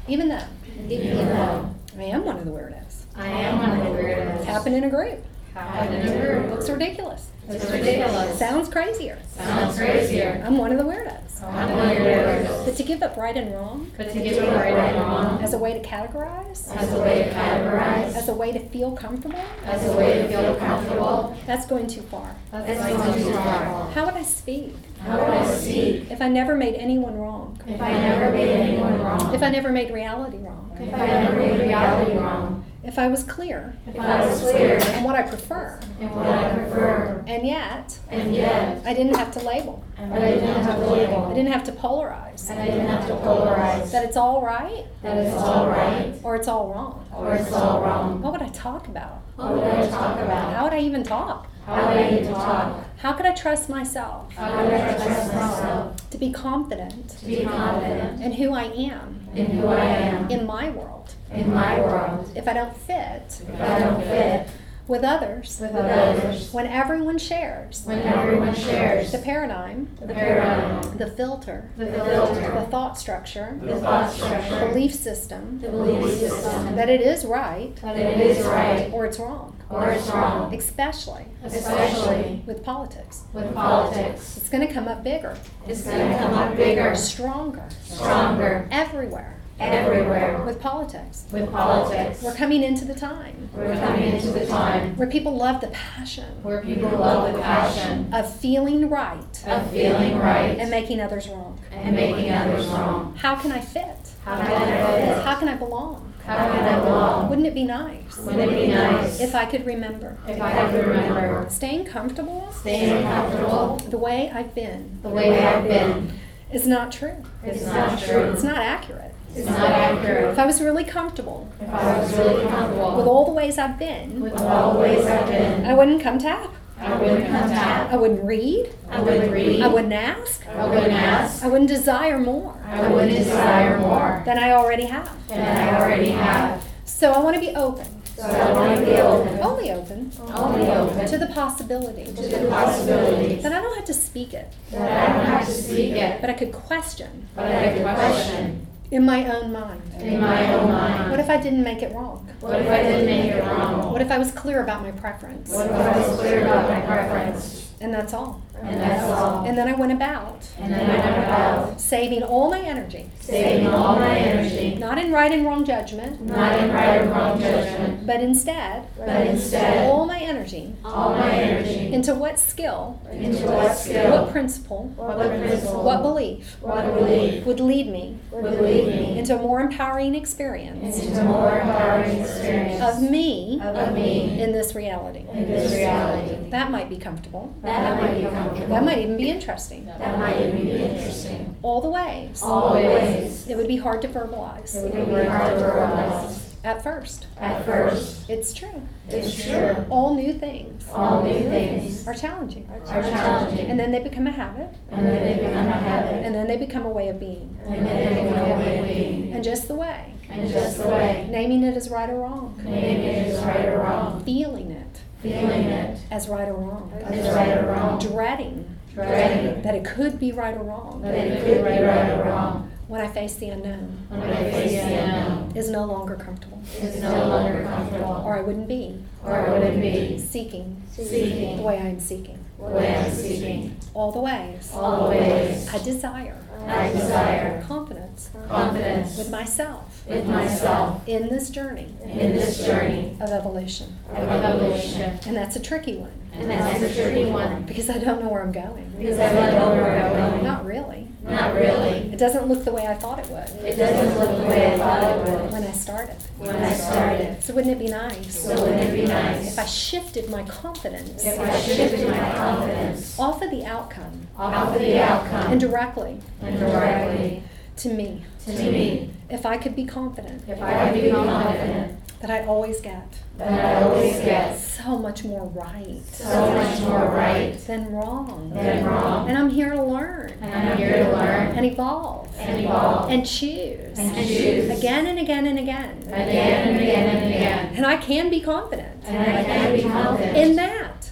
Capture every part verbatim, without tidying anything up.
Even though Even though I am one of the weirdos. I am one of the weirdos. Happen in a group. Happen in a group. Looks ridiculous. It's ridiculous. Sounds crazier. Sounds crazier. I'm one of the weirdos. I'm one of the weirdos. But to give up right and wrong But to give it right and wrong as a way to categorize, as a way to categorize, as a way to feel comfortable, as a way to feel comfortable, that's going too far. that's going too far. How would I speak How would I speak if I never made anyone wrong? if I never made anyone wrong? If I never made reality wrong? If I never made reality wrong? If I was clear If I was clear on what I prefer, in what I prefer, and yet and yet I didn't have to label, and I didn't have to I label, didn't have to polarize, and I didn't have to polarize, that it's all right that it's all right or it's all wrong, or it's all wrong. what would I talk about? What would I talk about? How would I even talk? How would I even talk? How could I trust myself How would I trust myself to be confident to be confident in who I am in who I am in my world in my world if I don't fit if I don't fit with others with others when everyone shares when everyone shares the paradigm, the paradigm, the filter, the the filter, thought structure, the thought structure, belief system the belief system, that it is right that it is right or it's wrong, or it's wrong, especially especially with politics. with politics. It's going to come up bigger, It's going to come up bigger, stronger, stronger, everywhere everywhere with politics. with politics. We're coming into the time We're coming into the time where people love the passion where people love the passion of feeling right of feeling right and making others wrong. and making others wrong. How can I fit? How can I fit? How can I belong? How can I belong? Wouldn't it be nice Wouldn't it be nice if I could remember if I could remember staying comfortable staying comfortable the way I've been the way I've been is not true. is not true. It's not accurate. It's not accurate. If I was really comfortable If I was really comfortable with all the ways I've been, with all the ways I've been, I wouldn't come tap. I wouldn't come I tap. wouldn't read. I wouldn't read. I wouldn't ask. I wouldn't ask. I wouldn't desire more I wouldn't desire more than I already have. than I already have. So I want to be open, So I want to be open, only open, only open to the possibility to the possibility that I don't have to speak it, that I don't have to speak it, but I could question but I could question in my own mind. in my own mind. What if I didn't make it wrong? What if I didn't make it wrong? What if I was clear about my preference? What if I was clear about my preference? And that's all. And that's all. And then I went about And then I went about saving all my energy, saving all my energy, not in right and wrong judgment, not in right or wrong judgment, but instead, but instead all my energy all my energy into what skill, into what what skill, principle, what principle, what belief what belief would lead me would lead me into a more empowering experience into a more empowering experience of me of me in this reality. in this reality. That might be comfortable. That might be comfortable. That might even be interesting. That might even be interesting. All the ways. All the ways It would be hard to verbalize it would be hard to realize at first. at first. It's true. It's true. All new things All new things are challenging. are challenging, And then they become a habit, and then they become a habit, and then they become a way of being. and then they become a way of being. And just the way, And just the way, naming it as right or wrong, naming it as right or wrong, feeling it feeling it as right or wrong, as right or wrong, dreading dreading that it could be right or wrong that it could be right or wrong when I face the unknown when I face the unknown is no longer comfortable, is no longer comfortable, or I wouldn't be or would it be seeking seeking the way I'm seeking. the way I'm seeking. All the ways All the ways I desire I desire confidence confidence with myself with myself in this journey in this journey of evolution. of evolution. And that's a tricky one And that's a tricky one because I don't know where I'm going. because I don't know where I'm going. Not really. Not really. It doesn't look the way I thought it would It doesn't look the way I thought it would when I started. when I started. So wouldn't it be nice So wouldn't it be nice if I shifted my confidence if I shifted my confidence off of the outcome off of the outcome and directly and directly to me? to me? If I could be confident If I could be confident that I always get that I always get so much more right so much more right than wrong. than wrong, And I'm here to learn and I'm here to learn and evolve and evolve and choose and choose again and again and again. again and again and again. And I can be confident And I can be confident in that.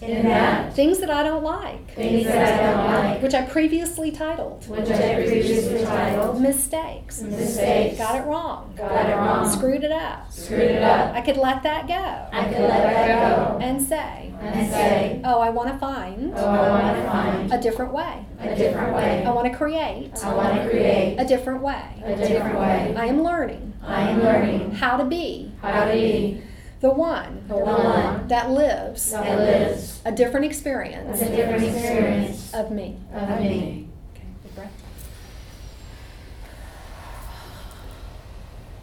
in that, things that I don't like, things that I don't like, which I previously titled which I previously titled, mistakes. mistakes, Got it wrong. got it wrong, Screwed it up. screwed it up. I could let that go I could let that go and say, and say, oh, I want to find oh, I want to find a different way. a different way. I want to create I want to create a different way. a different way. I am learning I am learning how to be how to be the one the one that lives that lives a different experience a different experience of me. of me. Okay, big breath.